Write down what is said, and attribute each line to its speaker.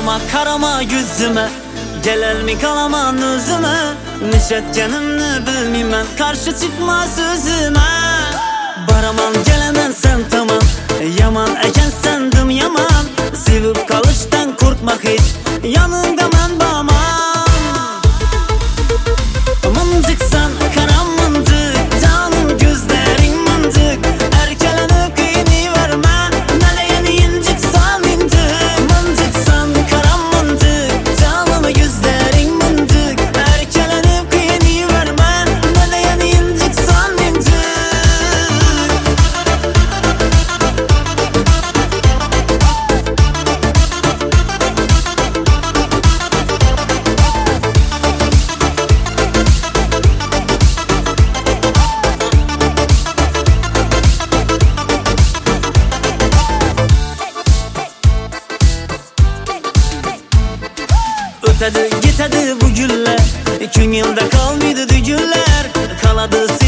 Speaker 1: Karama yüzüme, gelir mi kalaman özüme? Nişetkenimni bilmeymen, karşı çıkma sözüme. Baraman gelemen sen tamam, yaman eken sendim yaman. Sevip kalıştan korkmak hiç, yanında men baman. Mıncıksan karam mıncık, canım gözlerin mıncık. Erkelenip kıyını verme, neleyen incik san incik. Mıncıksan karam mıncık, canım gözlerin mıncık. Erkelenip kıyını verme, neleyen incik san incik. Ötedi gitedi bu güller, köngülde kalmaydı dügüller. Kaladı